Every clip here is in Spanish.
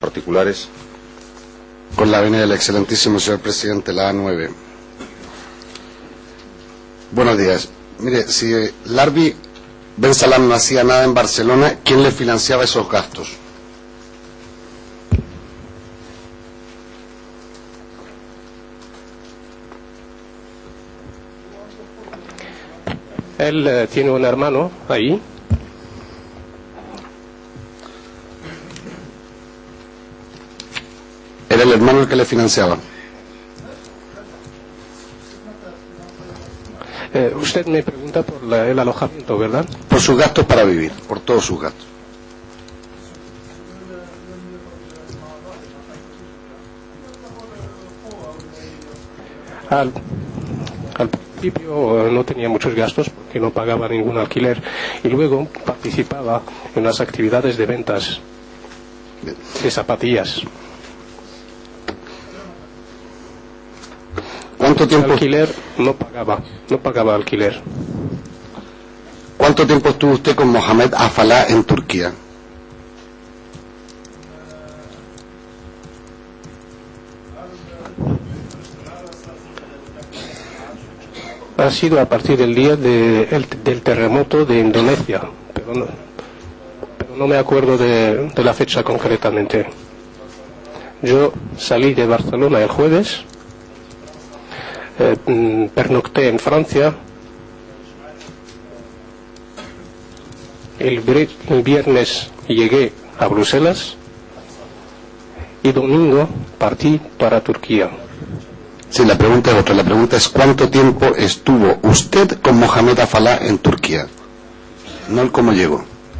particulares. Con la venia del excelentísimo señor presidente, la A9. Buenos días. Mire, si Larbi Ben Salam no hacía nada en Barcelona, ¿quién le financiaba esos gastos? Él tiene un hermano ahí. Era el hermano el que le financiaba. Usted me pregunta por el alojamiento, ¿verdad? Por sus gastos para vivir, por todos sus gastos. Al principio no tenía muchos gastos porque no pagaba ningún alquiler y luego participaba en las actividades de ventas de zapatillas. ¿Cuánto tiempo? Alquiler no pagaba alquiler. ¿Cuánto tiempo estuvo usted con Mohamed Afalá en Turquía? Ha sido a partir del día del terremoto de Indonesia, pero no me acuerdo de la fecha concretamente. Yo salí de Barcelona el jueves, pernocté en Francia, el viernes llegué a Bruselas y domingo partí para Turquía. Sí, la pregunta es otra. La pregunta es ¿cuánto tiempo estuvo usted con Mohamed Afalá en Turquía? No el cómo llegó.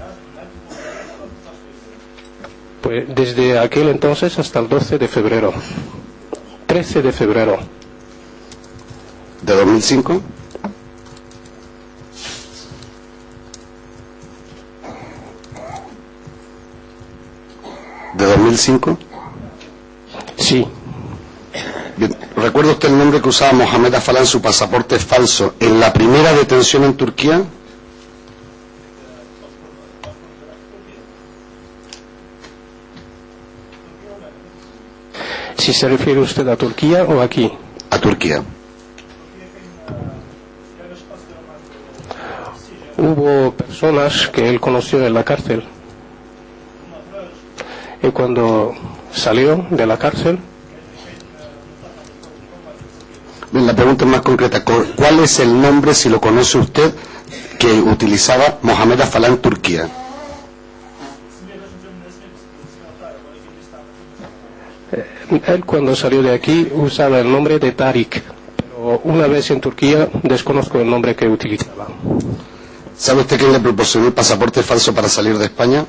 Pues desde aquel entonces hasta el 12 de febrero. 13 de febrero. ¿De 2005? ¿De 2005? Sí. Bien. ¿Recuerda usted el nombre que usaba Mohamed Afalá en su pasaporte falso en la primera detención en Turquía? Si se refiere usted a Turquía o aquí. A Turquía. Hubo personas que él conoció en la cárcel. Y cuando salió de la cárcel... Bien, la pregunta es más concreta. ¿Cuál es el nombre, si lo conoce usted, que utilizaba Mohamed Afalá en Turquía? Él cuando salió de aquí usaba el nombre de Tariq, pero una vez en Turquía desconozco el nombre que utilizaba. ¿Sabe usted quién le proporcionó el pasaporte falso para salir de España?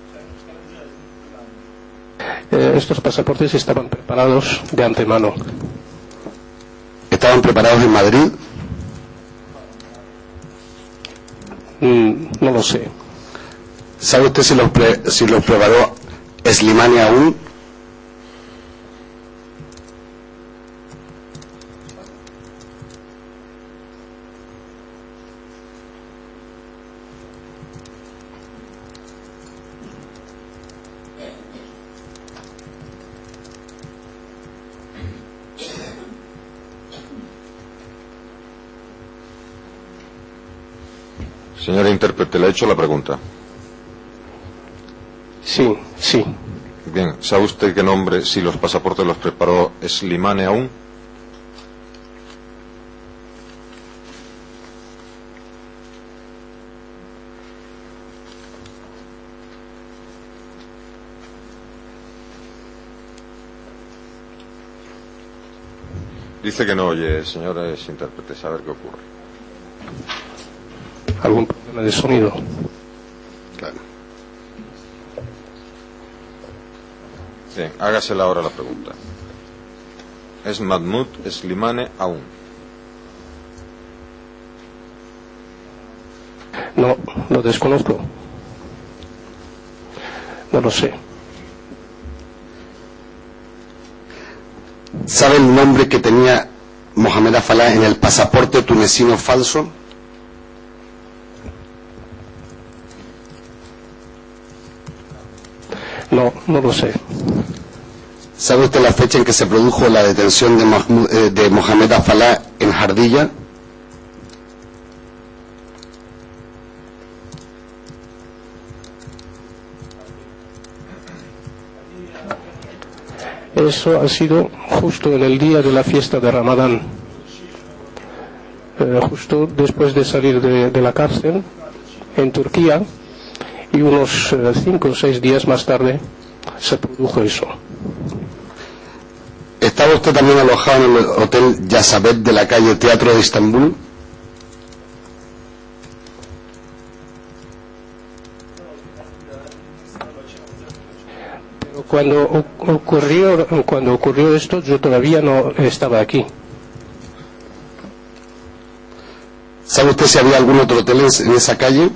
Estos pasaportes estaban preparados de antemano. ¿Estaban preparados en Madrid? No lo sé. ¿Sabe usted si los preparó Slimani aún? Señora intérprete, le he hecho la pregunta. Sí, sí. Bien, ¿sabe usted qué nombre, si los pasaportes los preparó Slimane aún? Dice que no oye, señores intérpretes, a ver qué ocurre. ¿Algún problema de sonido? Claro. Bien, hágasela ahora la pregunta. ¿Es Mahmoud Slimane aún? No, lo desconozco. No lo sé. ¿Sabe el nombre que tenía Mohamed Afalá en el pasaporte tunecino falso? No. no lo sé. ¿Sabe usted la fecha en que se produjo la detención de Mohamed Afalá en Jardilla? Eso ha sido justo en el día de la fiesta de Ramadán, justo después de salir de la cárcel en Turquía, y unos 5 o 6 días más tarde se produjo eso. ¿Estaba usted también alojado en el hotel Yasabet de la calle Teatro de Estambul? Pero cuando ocurrió esto, yo todavía no estaba aquí. ¿Sabe usted si había algún otro hotel en esa calle?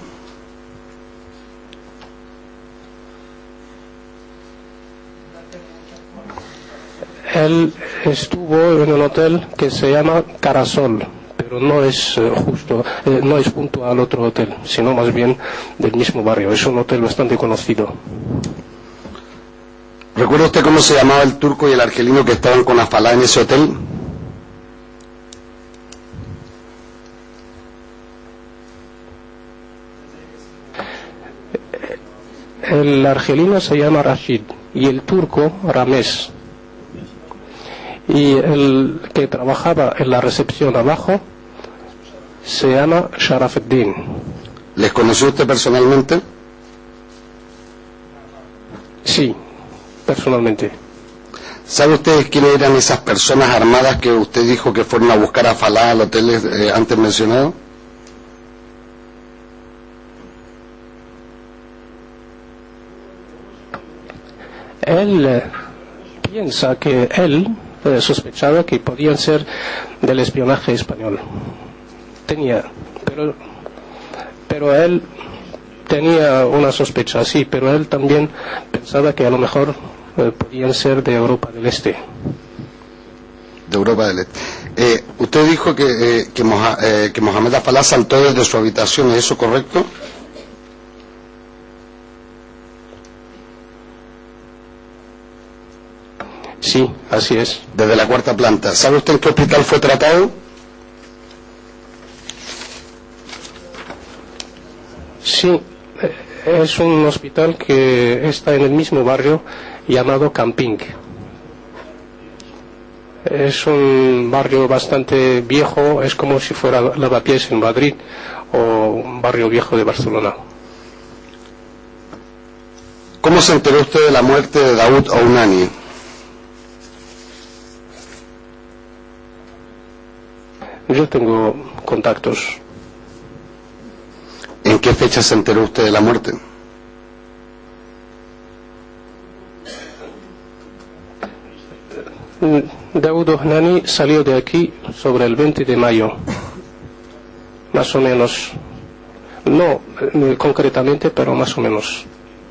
Él estuvo en un hotel que se llama Carasol, pero no es no es junto al otro hotel, sino más bien del mismo barrio. Es un hotel bastante conocido. ¿Recuerda usted cómo se llamaba el turco y el argelino que estaban con Afalá en ese hotel? El argelino se llama Rashid y el turco Rames. Y el que trabajaba en la recepción abajo se llama Sharafuddin. ¿Les conoció usted personalmente? Sí, personalmente. ¿Sabe usted quiénes eran esas personas armadas que usted dijo que fueron a buscar a Afalá al hotel antes mencionado? Él piensa que él sospechaba que podían ser del espionaje español. Pero él tenía una sospecha, sí, pero él también pensaba que a lo mejor podían ser de Europa del Este. De Europa del Este. Usted dijo que Mohamed Afalá saltó desde su habitación, ¿es eso correcto? Sí, así es. Desde la 4ª planta. ¿Sabe usted en qué hospital fue tratado? Sí, es un hospital que está en el mismo barrio llamado Camping. Es un barrio bastante viejo, es como si fuera Lavapiés en Madrid o un barrio viejo de Barcelona. ¿Cómo se enteró usted de la muerte de Daoud Ounani? Yo tengo contactos. ¿En qué fecha se enteró usted de la muerte? Daoud Ounani salió de aquí sobre el 20 de mayo, más o menos. No concretamente, pero más o menos.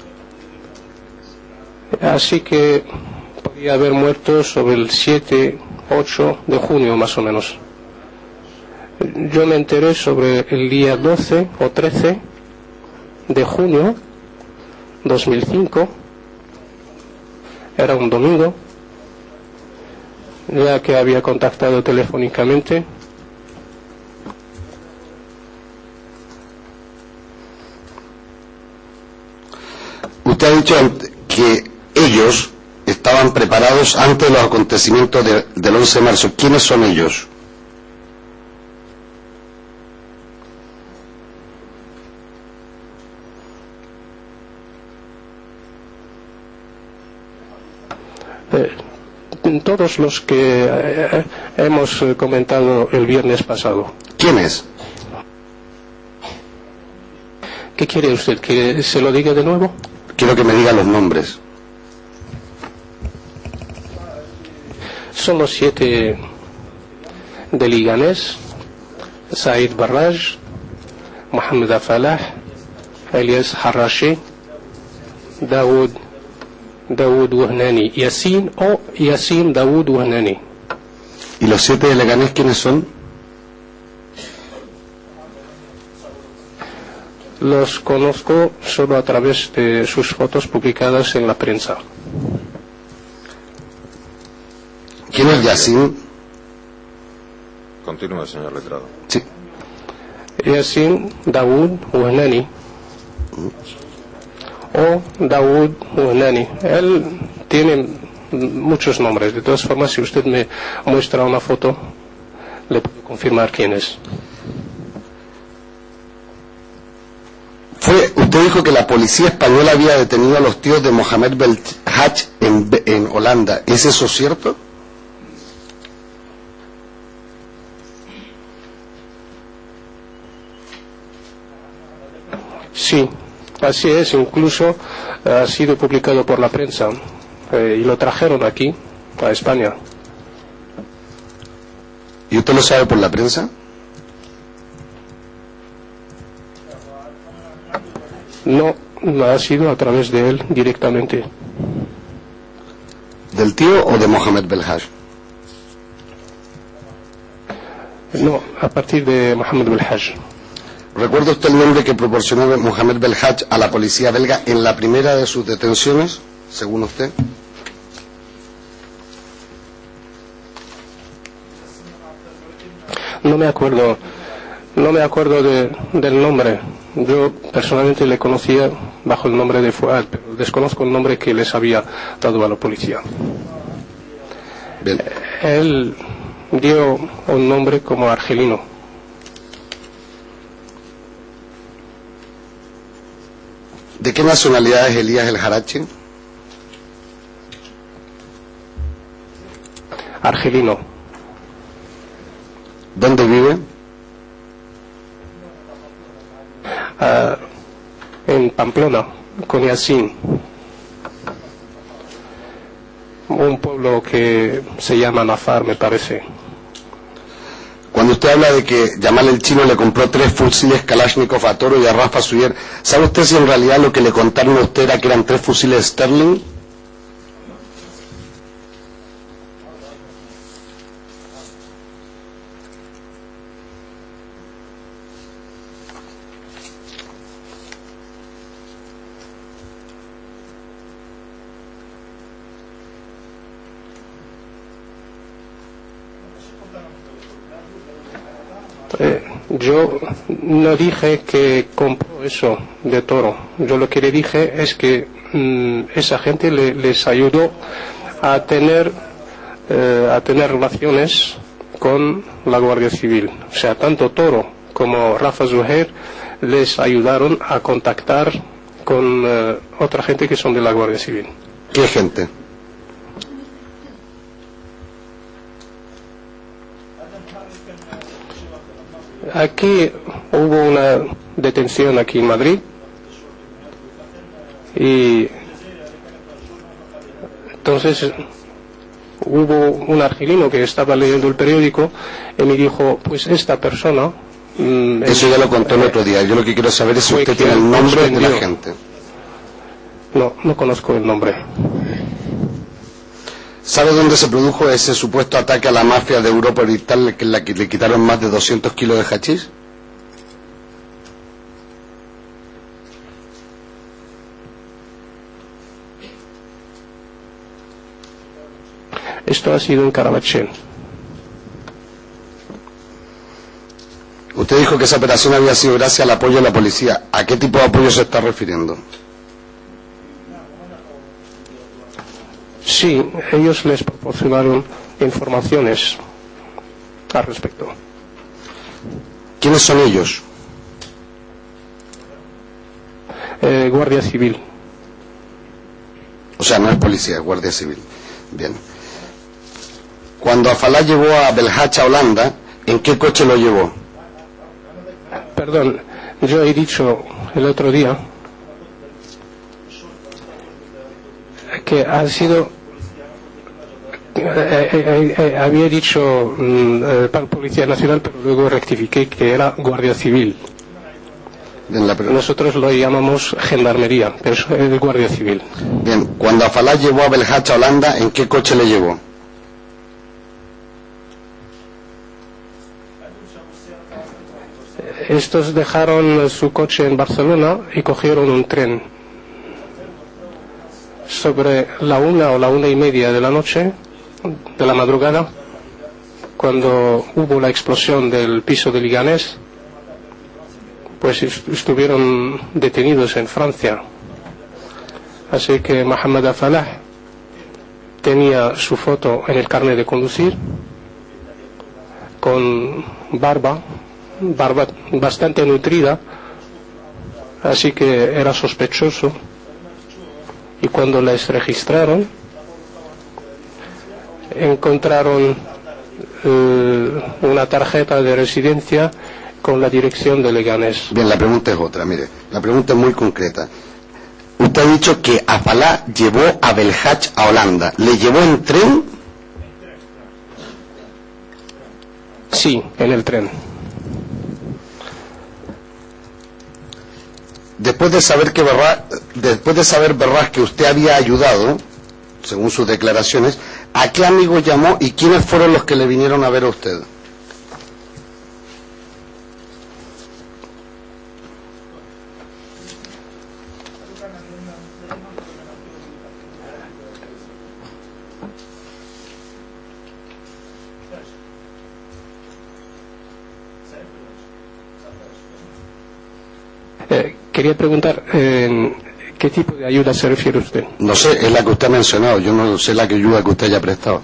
Así que podía haber muerto sobre el 7, 8 de junio, más o menos. Yo me enteré sobre el día 12 o 13 de junio 2005, era un domingo, ya que había contactado telefónicamente. Usted ha dicho que ellos estaban preparados antes de los acontecimientos del 11 de marzo. ¿Quiénes son ellos? Todos los que hemos comentado el viernes pasado. ¿Quiénes? ¿Qué quiere usted? ¿Que se lo diga de nuevo? Quiero que me diga los nombres. Son los 7 de Liganés: Said Barraj, Mohamed Afalá, Elias Harashi, Daoud Ounani, Yassin Daoud Ounani. ¿Y los 7 de Leganés quiénes son? Los conozco solo a través de sus fotos publicadas en la prensa. ¿Quién es Yassin? Continúe, señor letrado. Sí. Yassin Dawood Wahnani o Dawood Wahnani. Él tiene muchos nombres. De todas formas, si usted me muestra una foto, le puedo confirmar quién es. Usted dijo que la policía española había detenido a los tíos de Mohamed Belhaj en Holanda. ¿Es eso cierto? Sí, así es. Incluso ha sido publicado por la prensa y lo trajeron aquí, a España. ¿Y usted lo sabe por la prensa? No, ha sido a través de él directamente. ¿Del tío o de Mohamed Belhaj? No, a partir de Mohamed Belhaj. ¿Recuerda usted el nombre que proporcionó Mohamed Belhaj a la policía belga en la primera de sus detenciones, según usted? No me acuerdo del nombre. Yo personalmente le conocía bajo el nombre de Fuad, pero desconozco el nombre que les había dado a la policía. Bien. Él dio un nombre como argelino. ¿De qué nacionalidad es Elías El Harachi? Argelino. ¿Dónde vive? En Pamplona, con Yassin. Un pueblo que se llama Nafar, me parece. Cuando usted habla de que Yamal el Chino le compró 3 fusiles Kalashnikov a Toro y a Rafa Suyer, ¿sabe usted si en realidad lo que le contaron a usted era que eran 3 fusiles Sterling? Yo no dije que compró eso de Toro. Yo lo que le dije es que esa gente les ayudó a tener relaciones con la Guardia Civil. O sea, tanto Toro como Rafa Zuher les ayudaron a contactar con otra gente que son de la Guardia Civil. ¿Qué gente? Aquí hubo una detención aquí en Madrid y entonces hubo un argelino que estaba leyendo el periódico y me dijo, pues esta persona... Eso ya lo contó el otro día. Yo lo que quiero saber es si usted tiene el nombre de la gente. No conozco el nombre. ¿Sabe dónde se produjo ese supuesto ataque a la mafia de Europa Oriental en la que le quitaron más de 200 kilos de hachís? Esto ha sido en Carabanchel. Usted dijo que esa operación había sido gracias al apoyo de la policía. ¿A qué tipo de apoyo se está refiriendo? Sí, ellos les proporcionaron informaciones al respecto. ¿Quiénes son ellos? Guardia Civil. O sea, no es policía, es Guardia Civil. Bien. Cuando Afalá llevó a Belhaj a Holanda, ¿en qué coche lo llevó? Perdón, yo he dicho el otro día que ha sido... había dicho Policía Nacional, pero luego rectifiqué que era Guardia Civil. Nosotros lo llamamos Gendarmería, pero eso es Guardia Civil. Bien, cuando Afalá llevó a Belhaj a Holanda, ¿en qué coche le llevó? Estos dejaron su coche en Barcelona y cogieron un tren. Sobre la 1 o la 1:30 de la noche, de la madrugada, cuando hubo la explosión del piso de Leganés, pues estuvieron detenidos en Francia. Así que Mohamed Al-Falah tenía su foto en el carnet de conducir, con barba bastante nutrida, así que era sospechoso. Y cuando les registraron, encontraron una tarjeta de residencia con la dirección de Leganés. Bien, la pregunta es otra, mire, la pregunta es muy concreta. Usted ha dicho que Al-Falah llevó a Belhaj a Holanda. ¿Le llevó en tren? Sí, en el tren. Después de saber Berraj que usted había ayudado, según sus declaraciones, ¿a qué amigos llamó y quiénes fueron los que le vinieron a ver a usted? Quería preguntar, ¿qué tipo de ayuda se refiere usted? No sé, es la que usted ha mencionado, yo no sé la ayuda que usted haya prestado.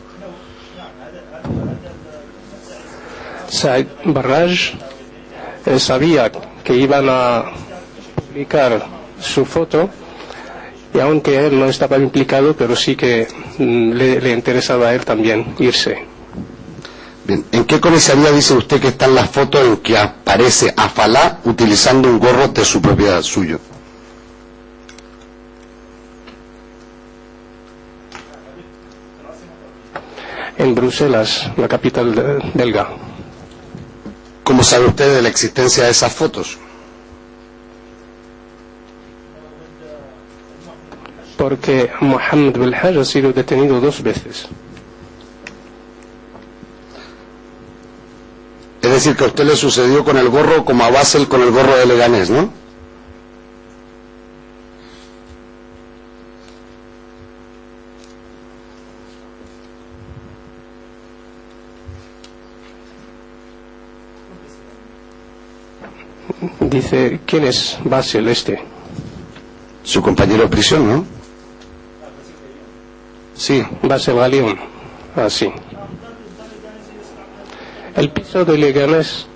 Said Barraj sabía que iban a publicar su foto, y aunque él no estaba implicado, pero sí que le interesaba a él también irse. Bien, ¿en qué comisaría dice usted que están las fotos en que aparece Al-Falah utilizando un gorro de su propiedad suyo? En Bruselas, la capital belga. ¿Cómo sabe usted de la existencia de esas fotos? Porque Mohamed Belhaj ha sido detenido 2 veces. Es decir, que a usted le sucedió con el gorro como a Basel con el gorro de Leganés, ¿no? Dice, ¿quién es Basel este? Su compañero de prisión, ¿no? Sí. Basel Galión. Así. El piso de Leganés,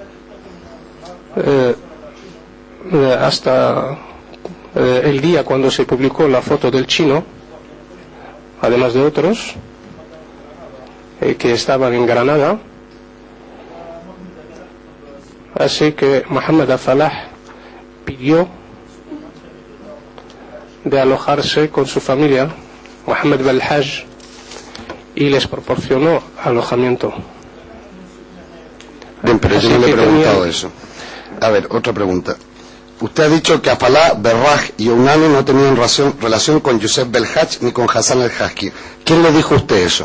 hasta el día cuando se publicó la foto del chino, además de otros que estaban en Granada, así que Mohamed Al-Falah pidió de alojarse con su familia, Mohamed Belhaj, y les proporcionó alojamiento. Bien, pero yo no le he preguntado eso. A ver, otra pregunta. Usted ha dicho que Al-Falah, Berraj y Ounani no tenían relación con Youssef Belhaj ni con Hassan el-Haski. ¿Quién le dijo a usted eso?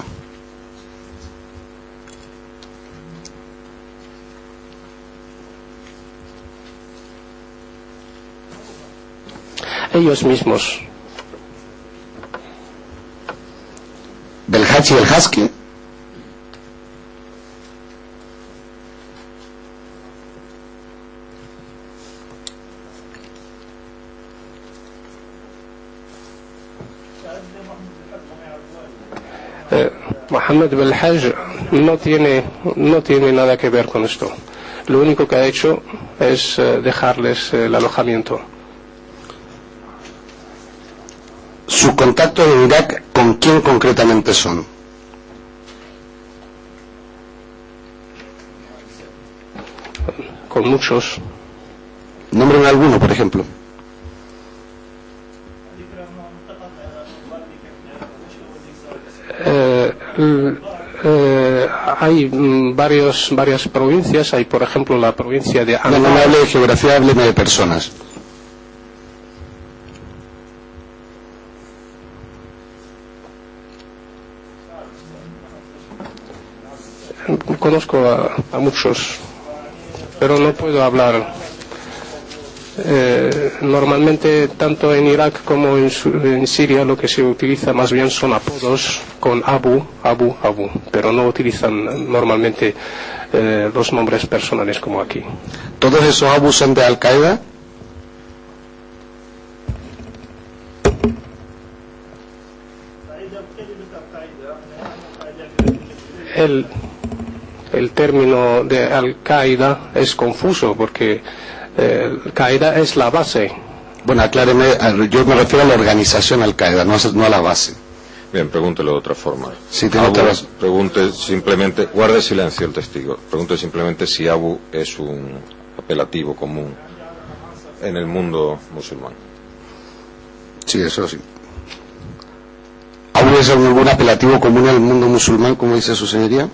Ellos mismos. ¿Belhaj y el-Haski? Mohamed Belhaj no tiene nada que ver con esto. Lo único que ha hecho es dejarles el alojamiento. ¿Sus contactos en Irak con quién concretamente son? Con muchos. Nómbreme alguno, por ejemplo. Hay varias provincias. Hay, por ejemplo, la provincia de No me hable de geografía, hábleme de personas. Conozco a muchos. pero no puedo hablar. Normalmente, tanto en Irak como en Siria, lo que se utiliza más bien son apodos con Abu, pero no utilizan normalmente los nombres personales como aquí. ¿Todos esos Abu son de Al-Qaeda? El término de Al-Qaeda es confuso porque Al-Qaeda es la base. Bueno, acláreme, yo me refiero a la organización Al-Qaeda, no a la base. Bien, pregúntelo de otra forma. Sí, tiene otra razón. Pregunte simplemente, guarde silencio el testigo, pregunte simplemente si Abu es un apelativo común en el mundo musulmán. Sí, eso sí. ¿Abu es algún apelativo común en el mundo musulmán, como dice su señoría?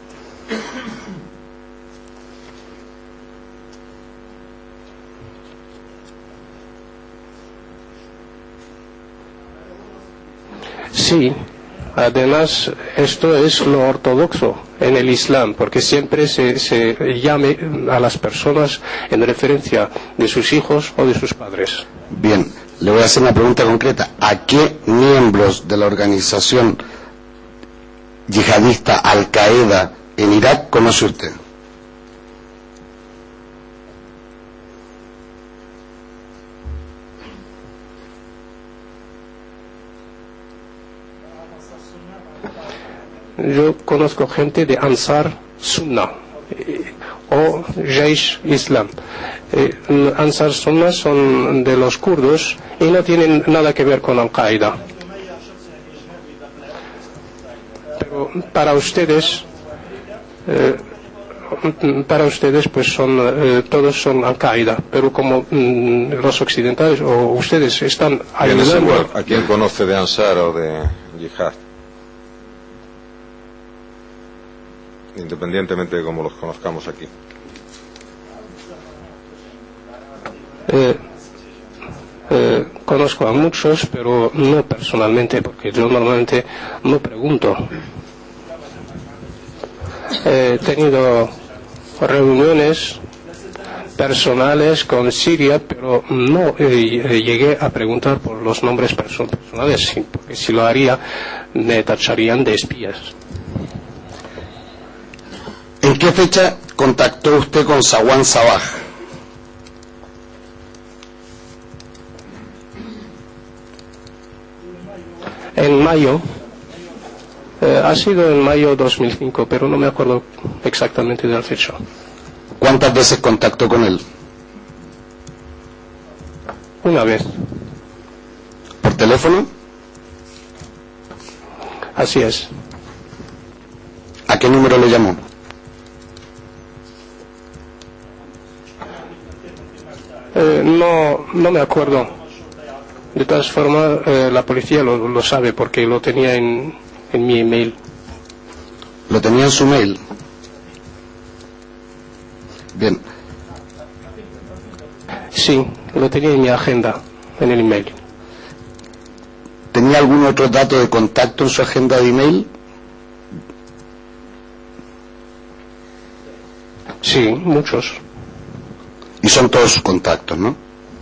Sí, además esto es lo ortodoxo en el Islam, porque siempre se llame a las personas en referencia de sus hijos o de sus padres. Bien, le voy a hacer una pregunta concreta. ¿A qué miembros de la organización yihadista Al-Qaeda en Irak conoce usted? Yo conozco gente de Ansar Sunnah o Jaish Islam. Ansar Sunnah son de los kurdos y no tienen nada que ver con Al-Qaeda. Pero para ustedes pues todos son Al-Qaeda, pero como los occidentales o ustedes están ayudando. ¿A quién conoce de Ansar o de Yihad? Independientemente de cómo los conozcamos aquí. Conozco a muchos, pero no personalmente, porque yo normalmente no pregunto. He tenido reuniones personales con Siria, pero no llegué a preguntar por los nombres personales, porque si lo haría me tacharían de espías. ¿En qué fecha contactó usted con Sawan Sabah? En mayo, ha sido en mayo 2005, pero no me acuerdo exactamente de la fecha. ¿Cuántas veces contactó con él? Una vez. ¿Por teléfono? Así es. ¿A qué número le llamó? No me acuerdo. De todas formas, la policía lo sabe porque lo tenía en mi email. ¿Lo tenía en su mail? Bien. Sí, lo tenía en mi agenda, en el email. ¿Tenía algún otro dato de contacto en su agenda de email? Sí, muchos. Y son todos sus contactos, ¿no?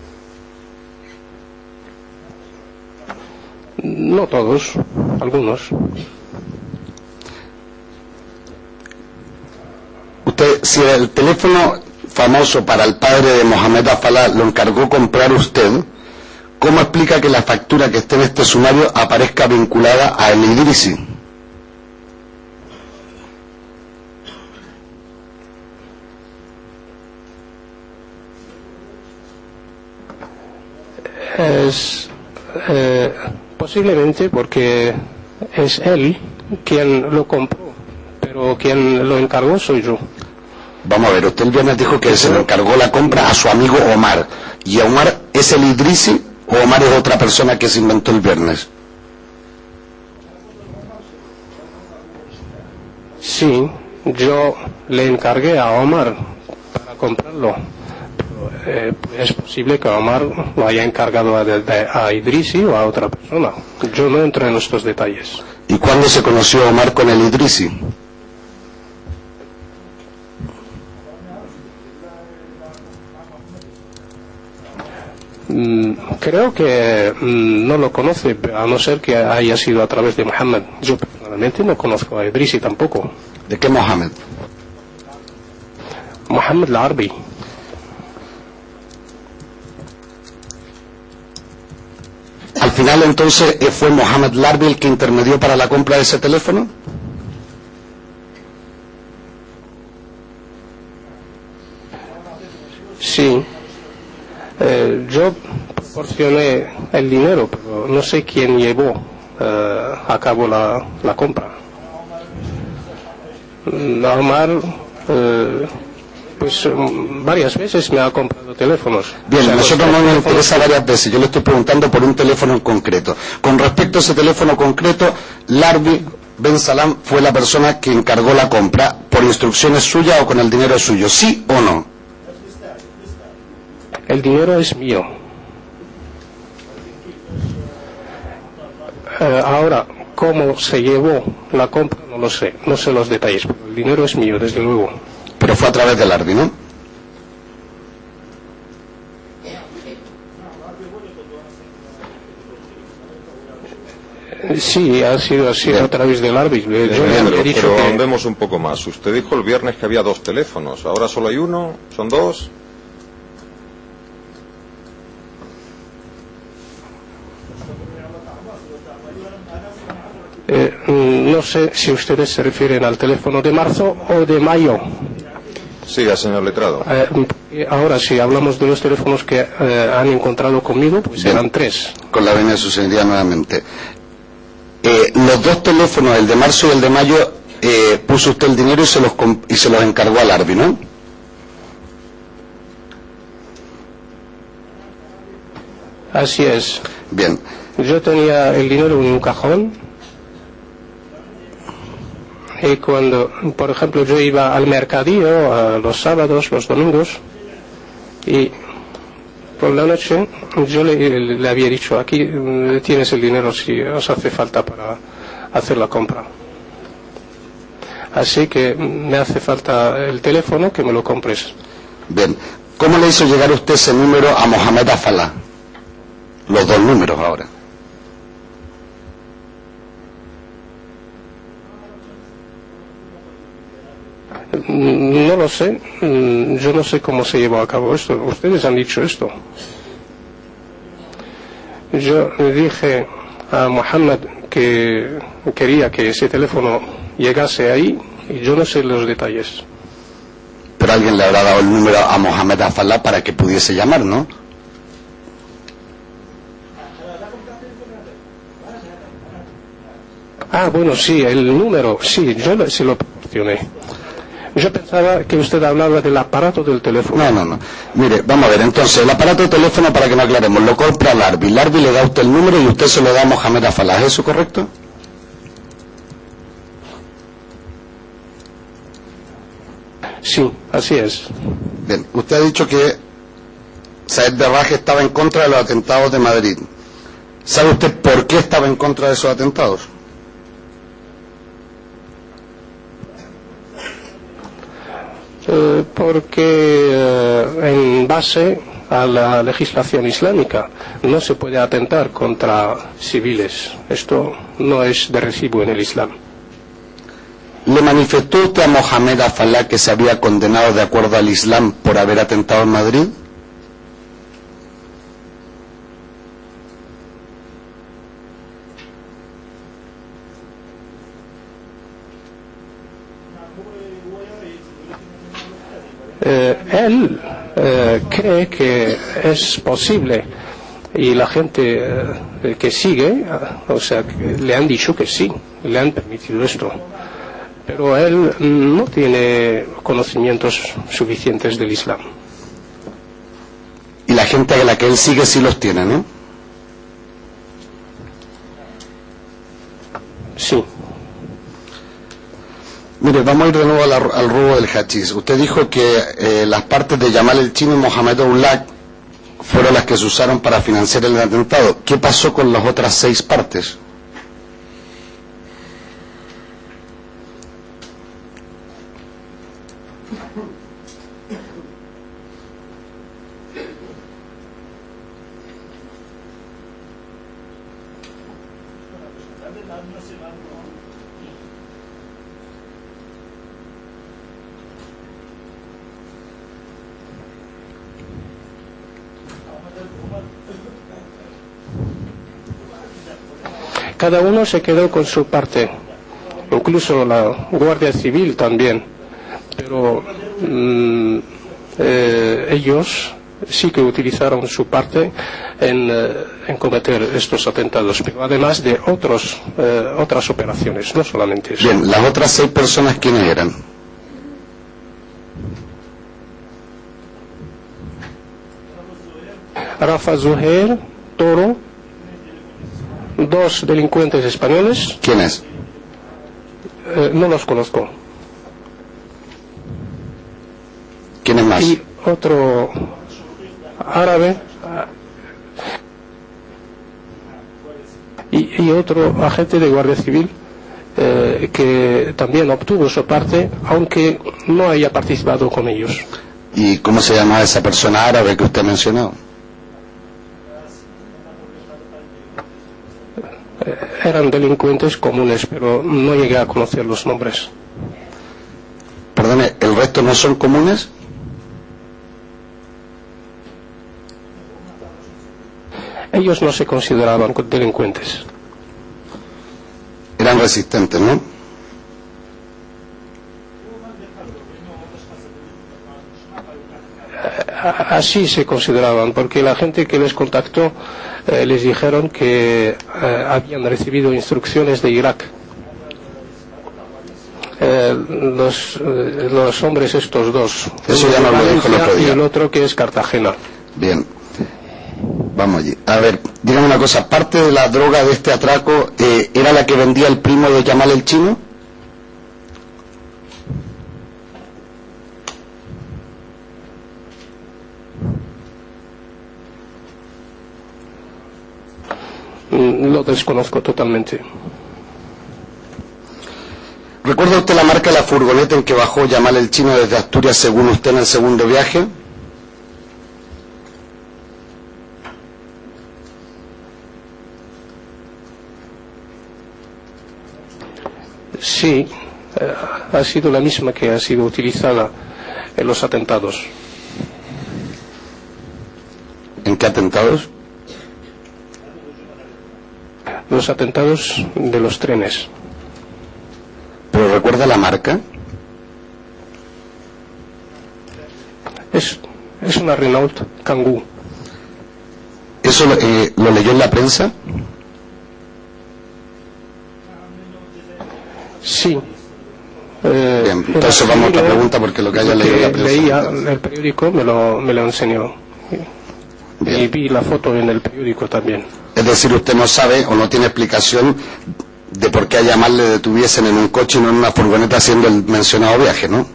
No todos, algunos. Usted, si el teléfono famoso para el padre de Mohamed Afallah lo encargó comprar usted, ¿cómo explica que la factura que esté en este sumario aparezca vinculada a El Idrisi? Es posiblemente porque es él quien lo compró, pero quien lo encargó soy yo. Vamos a ver, usted el viernes dijo que se le encargó la compra a su amigo Omar. ¿Y Omar es El Idrisi o Omar es otra persona que se inventó el viernes? Sí, yo le encargué a Omar para comprarlo. Es posible que Omar lo haya encargado a Idrisi o a otra persona. Yo no entro en estos detalles. ¿Y cuándo se conoció Omar con El Idrisi? Creo que no lo conoce, a no ser que haya sido a través de Mohammed. Yo personalmente no conozco a Idrisi tampoco. ¿De qué Mohammed? Mohammed al-Arbi. Al final, entonces, ¿fue Mohammed al-Arbi el que intermedió para la compra de ese teléfono? Sí. Yo proporcioné el dinero, pero no sé quién llevó a cabo la compra. Omar, pues varias veces me ha comprado teléfonos. Bien, O sea, nosotros no nos interesa varias veces, yo le estoy preguntando por un teléfono en concreto. Con respecto a ese teléfono concreto, al-Arbi Ben Salam fue la persona que encargó la compra, por instrucciones suyas o con el dinero suyo, ¿sí o no? El dinero es mío. Ahora, cómo se llevó la compra no lo sé, no sé los detalles, pero el dinero es mío, desde luego. Pero fue a través del al-Arbi, ¿no? Sí, ha sido así a través del árbitro. Pero ahondemos un poco más. Usted dijo el viernes que había 2 teléfonos. ¿Ahora solo hay uno? ¿Son 2? No sé si ustedes se refieren al teléfono de marzo o de mayo. Siga, señor letrado. Ahora, si hablamos de los teléfonos que han encontrado conmigo, pues Bien. eran 3. Con la venia de su señoría nuevamente. Los 2 teléfonos, el de marzo y el de mayo, puso usted el dinero y se los encargó al al-Arbi, ¿no? Así es. Bien. Yo tenía el dinero en un cajón. Y cuando, por ejemplo, yo iba al mercadillo los sábados, los domingos, y por la noche yo le había dicho, aquí tienes el dinero si os hace falta para hacer la compra. Así que me hace falta el teléfono, que me lo compres. Bien. ¿Cómo le hizo llegar usted ese número a Mohammed al-Fallah? Los 2 números ahora. No lo sé, yo no sé cómo se llevó a cabo esto. Ustedes han dicho esto. Yo le dije a Mohammed que quería que ese teléfono llegase ahí y yo no sé los detalles. Pero alguien le habrá dado el número a Mohammed al-Fallah para que pudiese llamar, ¿no? Ah, bueno, sí, el número, sí, yo se lo proporcioné. Yo pensaba que usted hablaba del aparato del teléfono. No. Mire, vamos a ver, entonces, el aparato de teléfono, para que nos aclaremos, lo compra al-Arbi. El-Arbi le da a usted el número y usted se lo da a Mohammed al-Fallah. ¿Es eso correcto? Sí, así es. Bien, usted ha dicho que Saed Berraj estaba en contra de los atentados de Madrid. ¿Sabe usted por qué estaba en contra de esos atentados? Porque en base a la legislación islámica no se puede atentar contra civiles. Esto no es de recibo en el Islam. ¿Le manifestó usted a Mohammed al-Fallah que se había condenado de acuerdo al Islam por haber atentado en Madrid? Él cree que es posible y la gente que sigue, o sea, que le han dicho que sí, le han permitido esto, pero él no tiene conocimientos suficientes del Islam. Y la gente a la que él sigue sí los tiene, ¿no? Sí. Mire, vamos a ir de nuevo al robo del hachís. Usted dijo que las partes de Yamal el Chino y Mohamed Oulak fueron las que se usaron para financiar el atentado. ¿Qué pasó con las otras 6 partes? cada uno se quedó con su parte, incluso la Guardia Civil también, pero ellos sí que utilizaron su parte en cometer estos atentados, pero además de otras operaciones, no solamente eso. Bien, las otras 6 personas, ¿quiénes eran? Rafa Zuhair, Toro, 2 delincuentes españoles. ¿Quiénes? No los conozco. ¿Quiénes más? Y otro árabe y otro agente de Guardia Civil que también obtuvo su parte, aunque no haya participado con ellos. ¿Y cómo se llama esa persona árabe que usted mencionó? Eran delincuentes comunes, pero no llegué a conocer los nombres. Perdone, ¿el resto no son comunes? Ellos no se consideraban delincuentes. Eran resistentes, ¿no? Así se consideraban, porque la gente que les contactó les dijeron que habían recibido instrucciones de Irak. Los hombres estos dos, Eso ya nos lo dijo el otro día. Y el otro que es Cartagena. Bien, vamos allí. A ver, dígame una cosa, parte de la droga de este atraco era la que vendía el primo de Yamal el Chino. Lo desconozco totalmente. ¿Recuerda usted la marca de la furgoneta en que bajó Yamal el Chino desde Asturias, según usted, en el segundo viaje? Sí, ha sido la misma que ha sido utilizada en los atentados. ¿En qué atentados? Los atentados de los trenes. ¿Pero recuerda la marca? Es una Renault Kangoo. ¿Eso lo leyó en la prensa? Sí. Bien, entonces vamos a otra pregunta, porque lo que haya leído en la prensa. Leía el periódico, me lo enseñó. Bien. Y vi la foto en el periódico también. Es decir, usted no sabe o no tiene explicación de por qué a Yamal le detuviesen en un coche y no en una furgoneta haciendo el mencionado viaje, ¿no?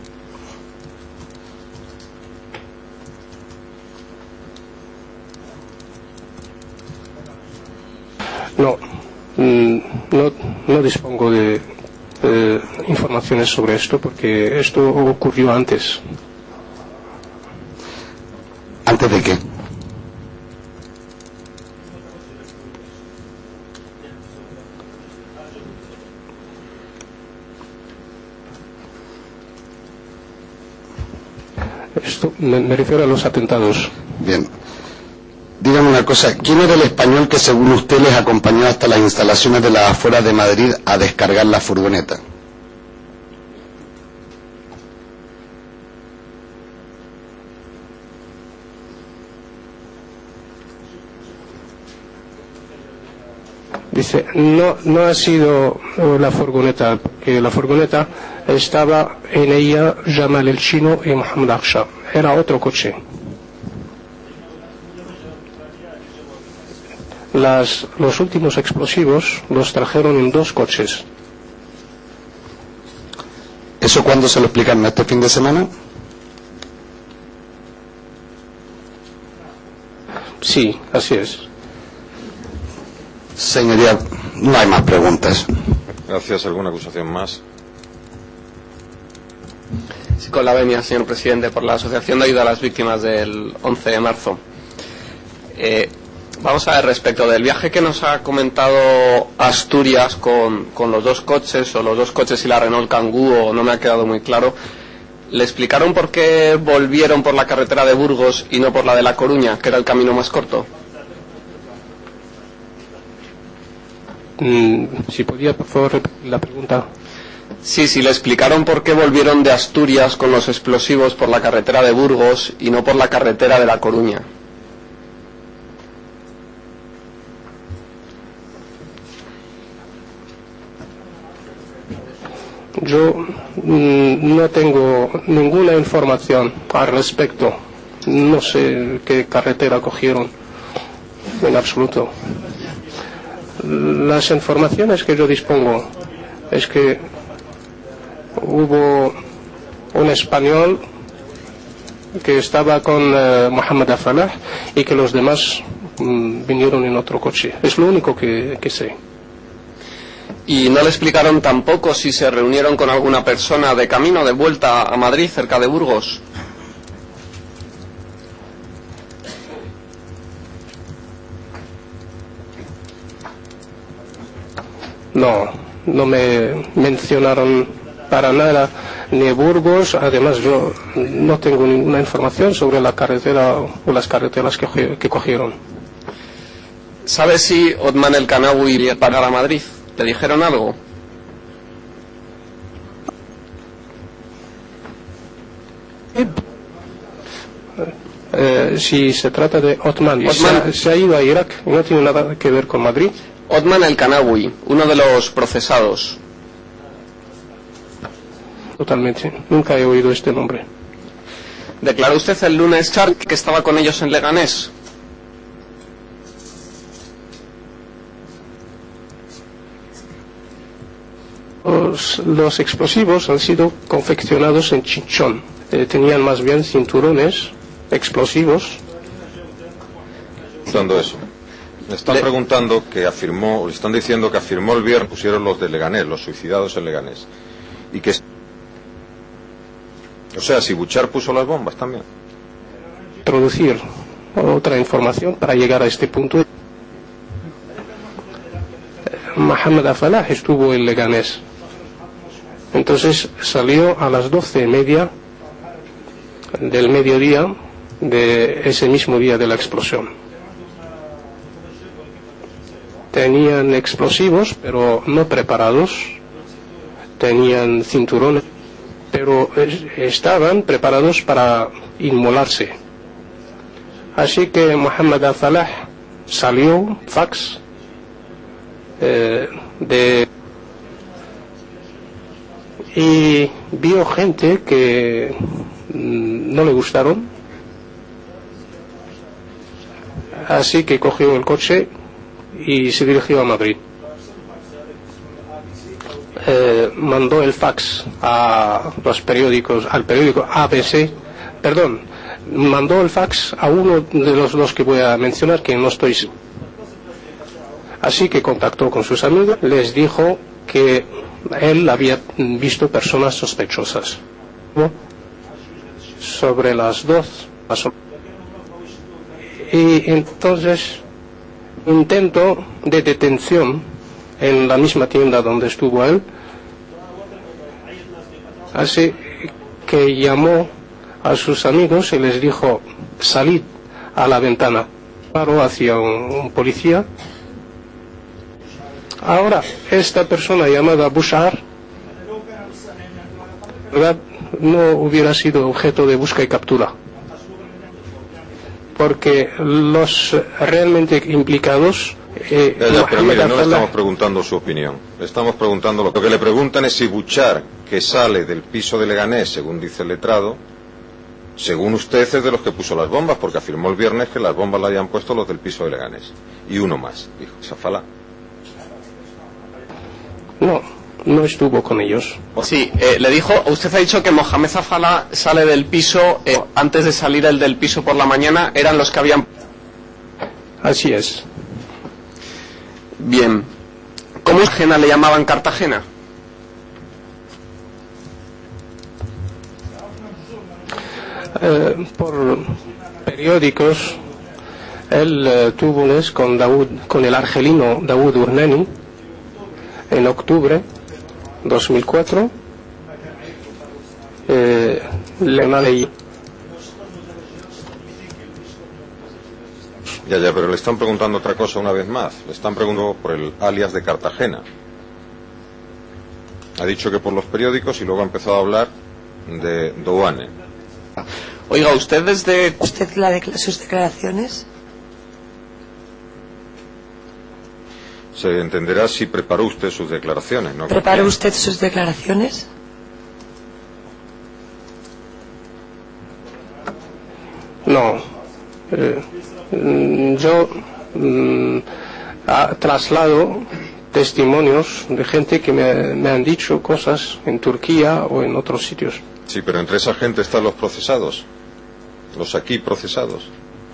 No dispongo de informaciones sobre esto, porque esto ocurrió antes. ¿Antes de qué? Esto me refiero a los atentados. Bien. Dígame una cosa, ¿quién era el español que según usted les acompañó hasta las instalaciones de las afueras de Madrid a descargar la furgoneta? Dice, no ha sido la furgoneta, porque la furgoneta estaba en ella Yamal el Chino y Mohamed Aksha. Era otro coche. Los últimos explosivos los trajeron en 2 coches. ¿Eso cuándo se lo explican? ¿Este fin de semana? Sí, así es. Señoría, no hay más preguntas. Gracias. ¿Alguna acusación más? Sí, con la venia, señor presidente, por la Asociación de Ayuda a las Víctimas del 11 de marzo. Vamos a ver, respecto del viaje que nos ha comentado Asturias con los 2 coches, o los 2 coches y la Renault Kangoo, o no me ha quedado muy claro, ¿le explicaron por qué volvieron por la carretera de Burgos y no por la de La Coruña, que era el camino más corto? Si podía, por favor, repetir la pregunta. Sí, le explicaron por qué volvieron de Asturias con los explosivos por la carretera de Burgos y no por la carretera de La Coruña. Yo no tengo ninguna información al respecto. No sé qué carretera cogieron en absoluto. Las informaciones que yo dispongo es que hubo un español que estaba con Mohamed Falah y que los demás vinieron en otro coche. Es lo único que sé. ¿Y no le explicaron tampoco si se reunieron con alguna persona de camino de vuelta a Madrid, cerca de Burgos? No me mencionaron para nada ni Burgos. Además, yo no tengo ninguna información sobre la carretera o las carreteras que cogieron. ¿Sabe si Othman El Kanawi iba a pagar a Madrid? ¿Le dijeron algo? Si se trata de Othman. Se ha ido a Irak y no tiene nada que ver con Madrid. Othman El Kanawi, uno de los procesados. Totalmente. Nunca he oído este nombre. ¿Declaró usted el lunes, Charles, que estaba con ellos en Leganés? Los explosivos han sido confeccionados en Chinchón. Tenían más bien cinturones explosivos. Eso. Me están preguntando que afirmó, le están diciendo que afirmó el viernes, pusieron los de Leganés, los suicidados en Leganés. Y que, o sea, si Buchar puso las bombas también. Introducir otra información para llegar a este punto. Mohamed Falah estuvo en Leganés. Entonces salió a las 12:30 del mediodía de ese mismo día de la explosión. Tenían explosivos, pero no preparados. Tenían cinturones, pero estaban preparados para inmolarse. Así que Mohamed Falah salió, fax, y vio gente que no le gustaron, así que cogió el coche y se dirigió a Madrid. Mandó el fax a los periódicos, al periódico ABC, mandó el fax a uno de los dos que voy a mencionar, que no estoy. Así que contactó con sus amigos, les dijo que él había visto personas sospechosas. Sobre las 2 pasó. Y entonces, intento de detención en la misma tienda donde estuvo él. Así que llamó a sus amigos y les dijo: salid a la ventana. Paró hacia un policía. Ahora, esta persona llamada Bushar, ¿verdad?, no hubiera sido objeto de búsqueda y captura, porque los realmente implicados... pero mire, no le estamos preguntando su opinión, le estamos preguntando lo que le preguntan es si Buchar, que sale del piso de Leganés, según dice el letrado, según usted es de los que puso las bombas, porque afirmó el viernes que las bombas las habían puesto los del piso de Leganés, y uno más, dijo Safala. No estuvo con ellos. Sí, le dijo, usted ha dicho que Mohamed Falah sale del piso, antes de salir el del piso por la mañana, eran los que habían... Así es. Bien. ¿Cómo Cartagena le llamaban Cartagena? Por periódicos, él tuvo un mes con el argelino Daoud Urnani en octubre 2004. Ya, pero le están preguntando otra cosa una vez más. Le están preguntando por el alias de Cartagena. Ha dicho que por los periódicos y luego ha empezado a hablar de Douane. Oiga, ¿usted desde... ¿Usted sus declaraciones? Se entenderá si preparó usted sus declaraciones, ¿no? ¿Preparó usted sus declaraciones? No. Yo traslado testimonios de gente que me han dicho cosas en Turquía o en otros sitios. Sí, pero entre esa gente están los procesados, los aquí procesados.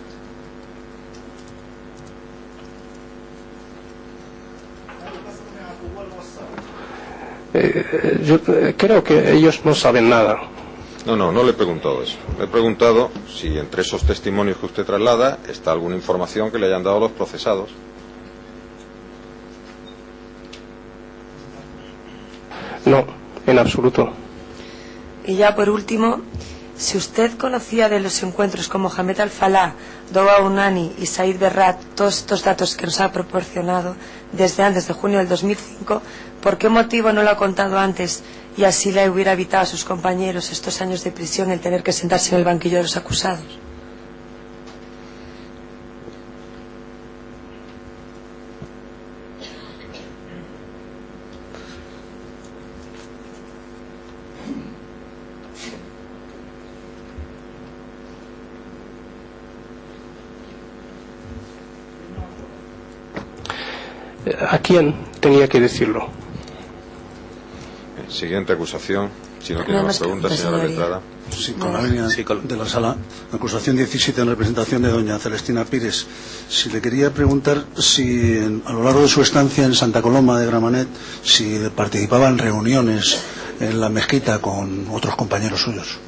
Yo creo que ellos no saben nada. No le he preguntado eso. Le he preguntado si entre esos testimonios que usted traslada está alguna información que le hayan dado los procesados. No, en absoluto. Y ya por último, si usted conocía de los encuentros con Mohamed Al-Falah, Dowa Unani y Said Berrat todos estos datos que nos ha proporcionado desde antes de junio del 2005, ¿por qué motivo no lo ha contado antes y así le hubiera evitado a sus compañeros estos años de prisión el tener que sentarse en el banquillo de los acusados? ¿A quién tenía que decirlo? Siguiente acusación. Si no tiene más preguntas, señora letrada. Sí, con la línea de la sala. Acusación 17 en representación de doña Celestina Pires. Si le quería preguntar si a lo largo de su estancia en Santa Coloma de Gramenet, si participaba en reuniones en la mezquita con otros compañeros suyos.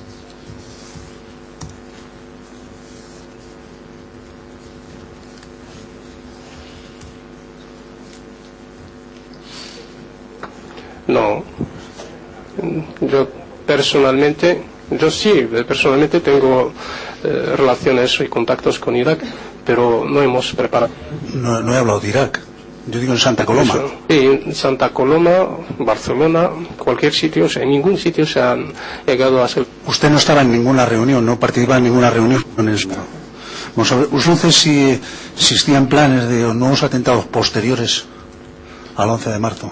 No. Yo personalmente tengo relaciones y contactos con Irak, pero no hemos preparado. No he hablado de Irak. Yo digo en Santa Coloma. Sí, en Santa Coloma, Barcelona, cualquier sitio, en ningún sitio se han llegado a hacer. Usted no estaba en ninguna reunión, no participaba en ninguna reunión con eso. ¿Usted sabe si existían planes de nuevos atentados posteriores al 11 de marzo?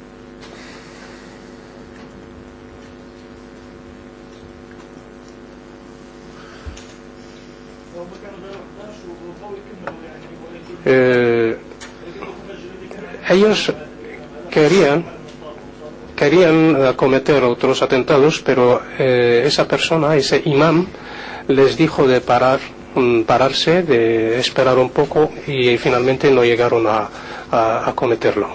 Ellos querían cometer otros atentados, pero esa persona, ese imam, les dijo de pararse, de esperar un poco y finalmente no llegaron a cometerlo.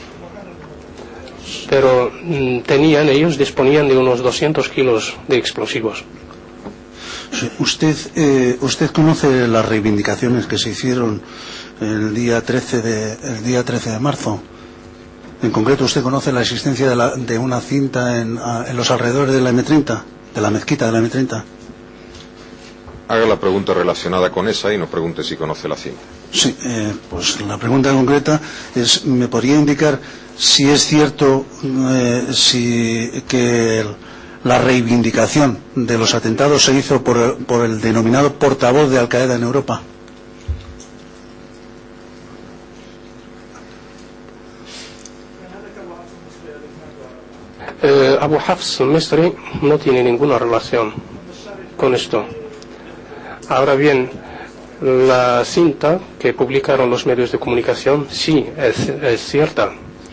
Pero ellos disponían de unos 200 kilos de explosivos. Sí, ¿usted conoce las reivindicaciones que se hicieron el día 13 de marzo? En concreto, ¿usted conoce la existencia de una cinta en los alrededores de la M30, de la mezquita de la M30? Haga la pregunta relacionada con esa y no pregunte si conoce la cinta. Sí, pues la pregunta concreta es, ¿me podría indicar si es cierto que la reivindicación de los atentados se hizo por el denominado portavoz de Al-Qaeda en Europa? Abu Hafs al-Misri no tiene ninguna relación con esto. Ahora bien, la cinta que publicaron los medios de comunicación sí es cierta.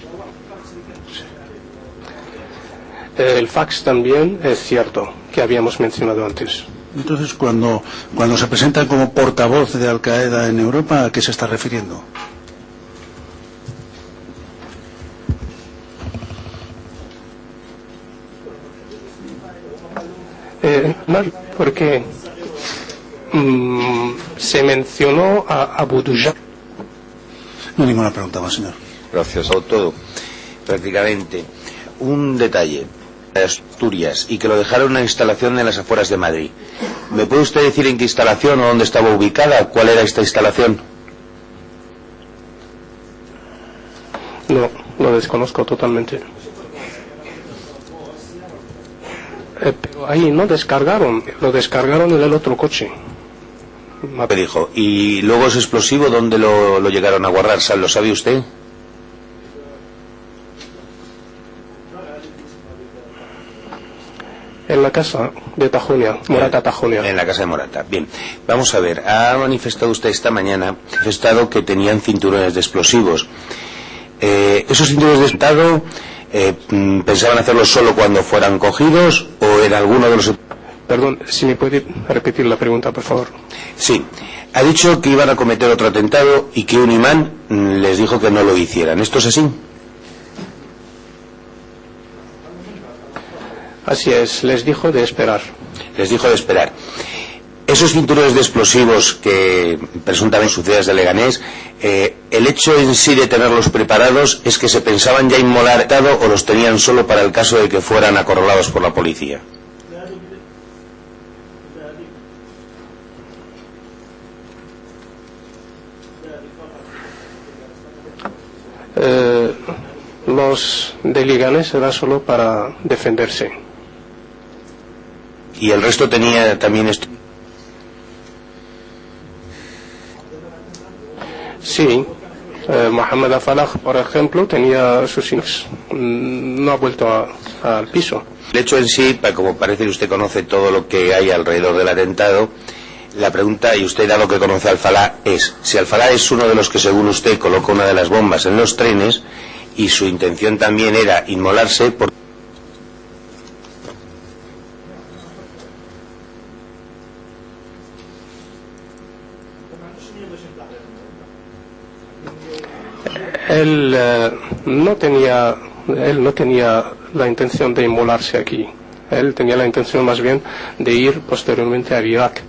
El fax también es cierto, que habíamos mencionado antes. Entonces, cuando se presenta como portavoz de Al-Qaeda en Europa, ¿a qué se está refiriendo? Porque se mencionó a Abu Dujab. No hay ninguna pregunta más, señor. Gracias. Todo, prácticamente. Un detalle. Asturias, y que lo dejaron en una instalación en las afueras de Madrid. ¿Me puede usted decir en qué instalación o dónde estaba ubicada? ¿Cuál era esta instalación? lo desconozco totalmente. Pero ahí no descargaron, lo descargaron en el otro coche. Me dijo. ¿Y luego ese explosivo dónde lo llegaron a guardar? ¿Lo sabe usted? En la casa de Tajunia, Morata Tajunia. En la casa de Morata. Bien, vamos a ver. Ha manifestado usted esta mañana, que tenían cinturones de explosivos. ¿Esos cinturones de estado pensaban hacerlo solo cuando fueran cogidos o en alguno de los... Perdón, si me puede repetir la pregunta, por favor. Sí, ha dicho que iban a cometer otro atentado y que un imán les dijo que no lo hicieran. ¿Esto es así? Así es, les dijo de esperar. Les dijo de esperar. Esos cinturones de explosivos que presuntamente sucedidas de Leganés, el hecho en sí de tenerlos preparados es que se pensaban ya inmolar o los tenían solo para el caso de que fueran acorralados por la policía. Los de Leganés era solo para defenderse. ¿Y el resto tenía también esto? Sí, Mohamed Falah, por ejemplo, tenía sus hijos. No ha vuelto al piso. El hecho en sí, como parece que usted conoce todo lo que hay alrededor del atentado, la pregunta, y usted dado que conoce al Falah, es si al Falah es uno de los que según usted colocó una de las bombas en los trenes y su intención también era inmolarse por... Él no tenía la intención de inmolarse aquí. Él tenía la intención más bien de ir posteriormente a Irak.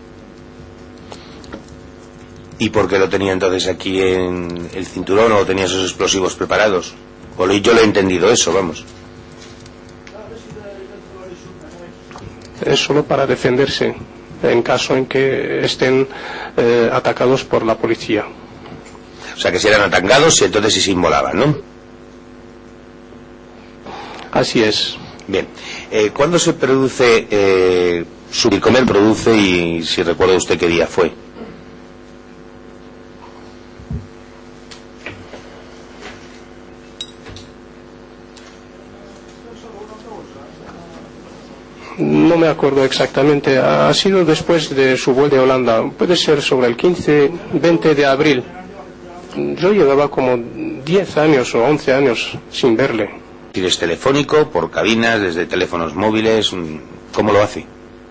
¿Y por qué lo tenía entonces aquí en el cinturón o tenía esos explosivos preparados? Yo lo he entendido eso, vamos. Es solo para defenderse en caso en que estén atacados por la policía. O sea, que si eran atacados y entonces sí se inmolaban, ¿no? Así es. Bien. ¿Cuándo se produce Subcomer produce y si recuerda usted qué día fue? No me acuerdo exactamente. Ha sido después de su vuelo de Holanda. Puede ser sobre el 20 de abril. Yo llevaba como 10 años o 11 años sin verle. ¿Es telefónico, por cabinas, desde teléfonos móviles? ¿Cómo lo hace?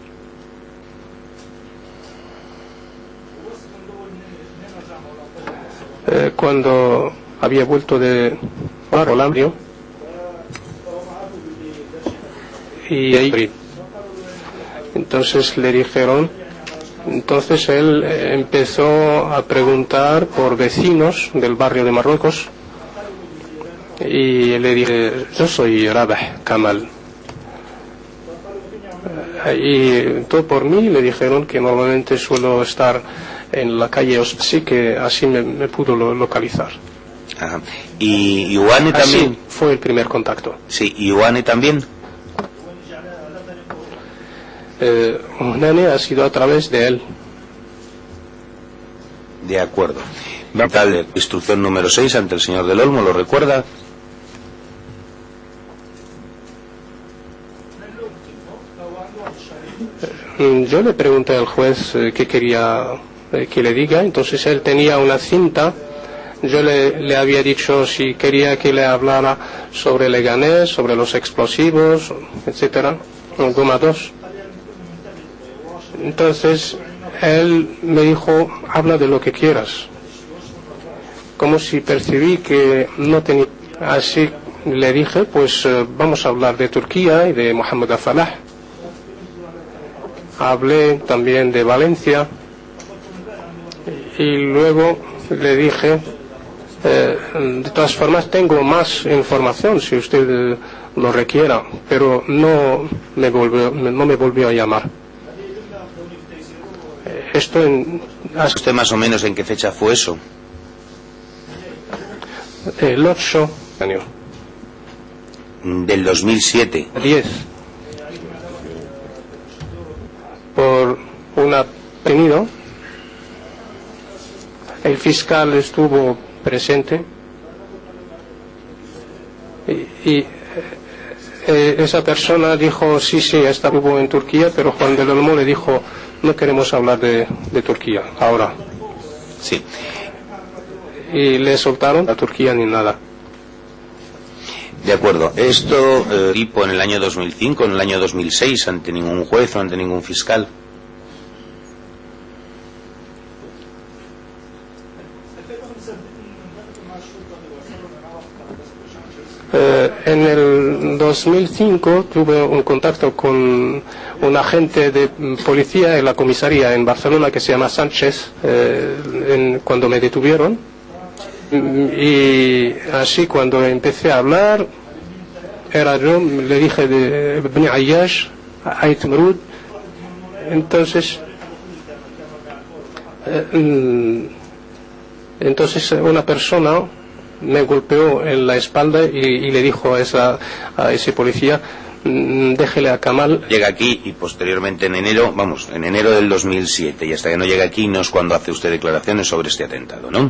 Cuando había vuelto de Holanda y ahí, entonces le dijeron, entonces él empezó a preguntar por vecinos del barrio de Marruecos y le dije, yo soy Rabah Kamal, y todo por mí. Le dijeron que normalmente suelo estar en la calle, así que así me pudo localizar. Ajá. ¿Y Ioane también? Así fue el primer contacto. Sí, ¿y Ioane también? Ioane ha sido a través de él. De acuerdo. Tal instrucción número 6 ante el señor del Olmo, ¿lo recuerda? Yo le pregunté al juez qué quería que le diga. Entonces él tenía una cinta. Yo le había dicho si quería que le hablara sobre Leganés, sobre los explosivos, etcétera, Goma 2. Entonces él me dijo, habla de lo que quieras, como si percibí que no tenía. Así le dije, pues vamos a hablar de Turquía y de Mohamed Falah. Hablé también de Valencia y luego le dije, de todas formas tengo más información si usted lo requiera, pero no me volvió a llamar. ¿Usted más o menos en qué fecha fue eso? El 8 de año. del 2007. 10. Por una tenido, el fiscal estuvo presente y esa persona dijo sí, estuvo en Turquía, pero Juan del Olmo le dijo no queremos hablar de Turquía ahora. Sí. Y le soltaron a Turquía ni nada. De acuerdo. Esto tipo en el año 2005, en el año 2006, ante ningún juez o ante ningún fiscal. En el 2005 tuve un contacto con un agente de policía en la comisaría en Barcelona que se llama Sánchez, cuando me detuvieron, y así cuando empecé a hablar era yo, le dije de Bni Ayyash, Ait Mrud, entonces una persona me golpeó en la espalda y le dijo a ese policía déjele a Kamal. Llega aquí y posteriormente en enero del 2007, y hasta que no llega aquí no es cuando hace usted declaraciones sobre este atentado, ¿no?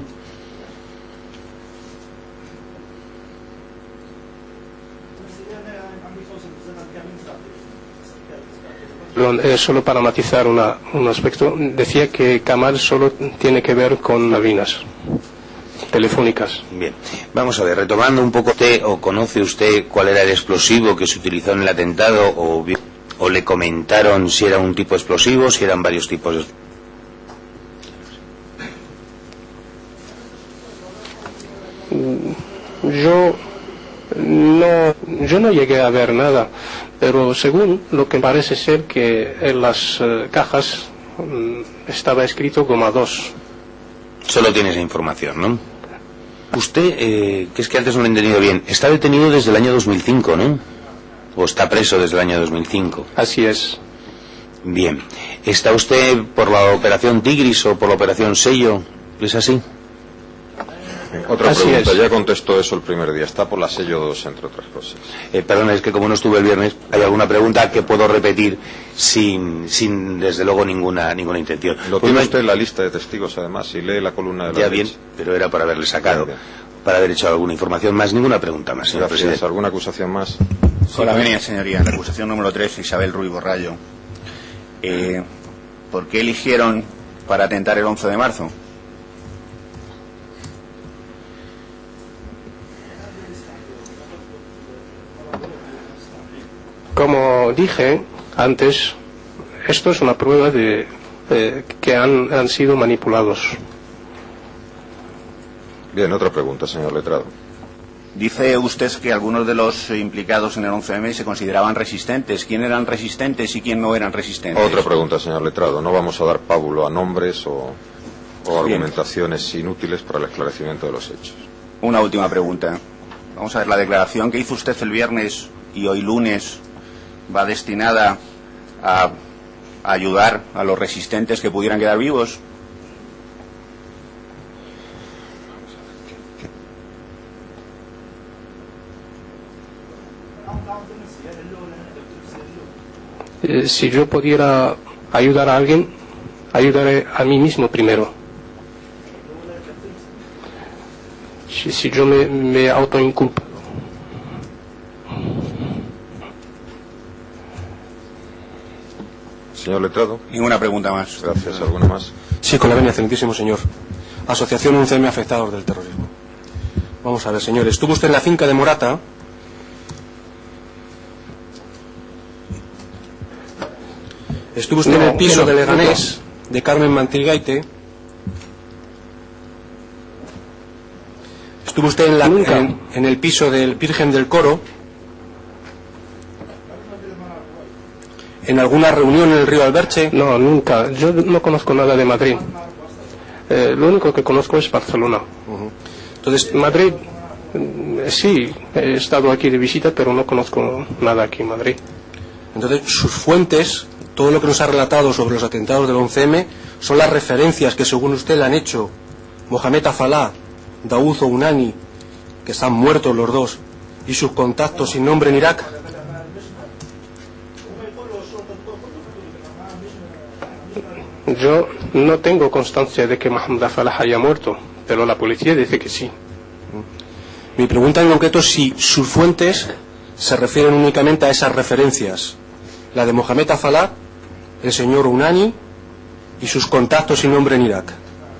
Solo para matizar un aspecto, decía que Kamal solo tiene que ver con cabinas telefónicas. Bien, vamos a ver, retomando un poco, ¿o conoce usted cuál era el explosivo que se utilizó en el atentado o le comentaron si era un tipo explosivo, si eran varios tipos de... Yo no llegué a ver nada, pero según lo que parece ser que en las cajas estaba escrito goma 2. Solo tiene esa información, ¿no? Usted, que es que antes no lo he entendido bien, está detenido desde el año 2005, ¿no? ¿O está preso desde el año 2005? Así es. Bien. ¿Está usted por la operación Tigris o por la operación Sello? ¿Es así? Otra Así pregunta, es. ya contestó eso el primer día, está por la Sello 2, entre otras cosas. Perdón, es que como no estuve el viernes, hay alguna pregunta que puedo repetir sin desde luego ninguna intención. Lo tiene usted en la lista de testigos, además, y lee la columna de la Ya bien, pero era para haberle sacado, para haber hecho alguna información más, ninguna pregunta más, señor presidente. ¿Alguna acusación más? Hola, venia, señoría. La acusación número 3, Isabel Ruiz Borrallo. ¿Por qué eligieron para atentar el 11 de marzo? Como dije antes, esto es una prueba de que han sido manipulados. Bien, otra pregunta, señor letrado. Dice usted que algunos de los implicados en el 11M se consideraban resistentes. ¿Quién eran resistentes y quién no eran resistentes? Otra pregunta, señor letrado. No vamos a dar pábulo a nombres o argumentaciones inútiles para el esclarecimiento de los hechos. Una última pregunta. Vamos a ver, la declaración que hizo usted el viernes y hoy lunes va destinada a ayudar a los resistentes que pudieran quedar vivos. Si yo pudiera ayudar a alguien, ayudaré a mí mismo primero. Si yo me autoinculpo. Señor letrado. Ninguna pregunta más. Gracias. ¿Alguna más? Sí, con la venia, excelentísimo señor. Asociación 11M Afectados del Terrorismo. Vamos a ver, señor. Estuvo usted en la finca de Morata. Estuvo usted en el piso de Leganés de Carmen Mantilgaite. Estuvo usted en el piso del Virgen del Coro. ¿En alguna reunión en el río Alberche? No, nunca. Yo no conozco nada de Madrid. Lo único que conozco es Barcelona. Entonces, Madrid, sí, he estado aquí de visita, pero no conozco nada aquí en Madrid. Entonces, sus fuentes, todo lo que nos ha relatado sobre los atentados del 11M, son las referencias que según usted le han hecho Mohamed Afalá, Daoud Ounani, que están muertos los dos, y sus contactos sin nombre en Irak? Yo no tengo constancia de que Mohamed Falah haya muerto, pero la policía dice que sí. Mi pregunta en concreto es si sus fuentes se refieren únicamente a esas referencias, la de Mohamed Falah, el señor Unani y sus contactos sin nombre en Irak.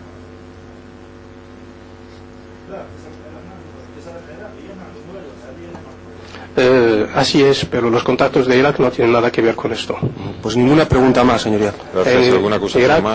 Así es, pero los contactos de Irak no tienen nada que ver con esto. Pues ninguna pregunta más, señoría. Gracias. ¿Alguna acusación más?